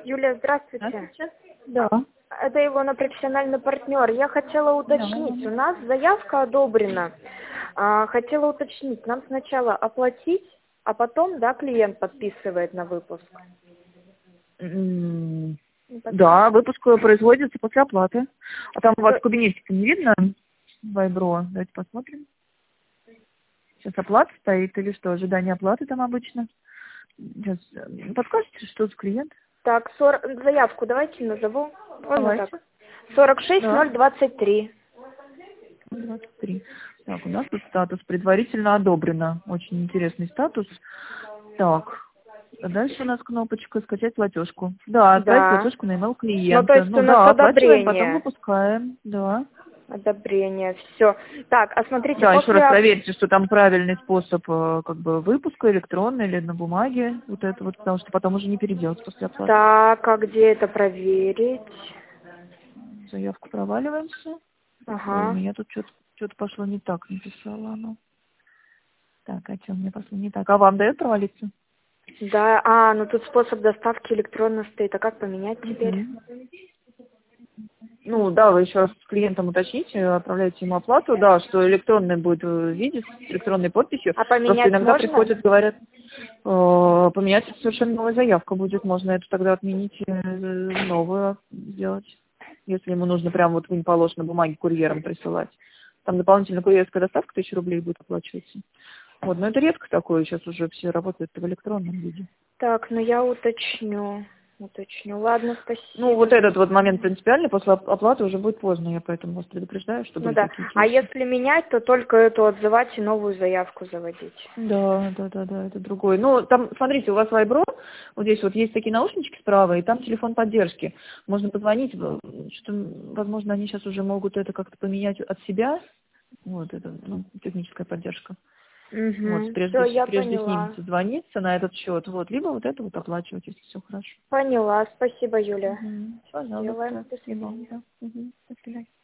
Юлия, здравствуйте. Здравствуйте. Да. Это Илона, профессиональный партнер. Я хотела уточнить, у нас заявка одобрена. Хотела уточнить, нам сначала оплатить, а потом, да, клиент подписывает на выпуск. Да, выпуск производится после оплаты. А там у вас кабинетика не видно? Вайбро. Давайте посмотрим. Сейчас оплата стоит или что? Ожидание оплаты там обычно. Сейчас подскажете, что за клиент? Так, заявку давайте назову. Давайте. Так. 46023. 23. Так, у нас тут статус предварительно одобрено. Очень интересный статус. Так. А дальше у нас кнопочка «Скачать платежку». Да, отправить платежку на email клиента. Ну, то есть у нас оплачиваем, потом одобрение. выпускаем. Да. Одобрение, все. Так, а смотрите, Да, еще раз проверьте, что там правильный способ выпуска, электронный или на бумаге. Вот это вот, потому что потом уже не переделать после оплаты. Так, а где это проверить? Заявку проваливаемся. Ага. У меня тут что-то пошло не так, написала она. Так, а что у меня пошло не так? А вам дает провалиться? Да, ну тут способ доставки электронно стоит. А как поменять теперь? Ну, да, вы еще раз с клиентом уточните, отправляете ему оплату, да, что электронный будет в виде с электронной подписью. А поменять Просто иногда можно? приходят, говорят, поменять совершенно новая заявка будет, можно это тогда отменить, новую сделать, если ему нужно прям вот вы не положено бумаги курьером присылать. Там дополнительно курьерская доставка 1000 рублей будет оплачиваться. Вот, но это редко такое, сейчас уже все работают в электронном виде. Так, ну я уточню. Ладно, спасибо. Ну, вот этот вот момент принципиальный, после оплаты уже будет поздно, я поэтому вас предупреждаю, чтобы Ну да. А если менять, то только эту отзывать и новую заявку заводить. Да, это другой. Ну, там, смотрите, у вас Вайбро, вот здесь вот есть такие наушнички справа, и там телефон поддержки. Можно позвонить, что, возможно, они сейчас уже могут это как-то поменять от себя. Вот это, техническая поддержка. Вот, прежде с ним созвониться на этот счет, вот, либо вот это вот оплачивать, если все хорошо. Поняла, спасибо, Юля. Пожалуйста, спасибо. До свидания.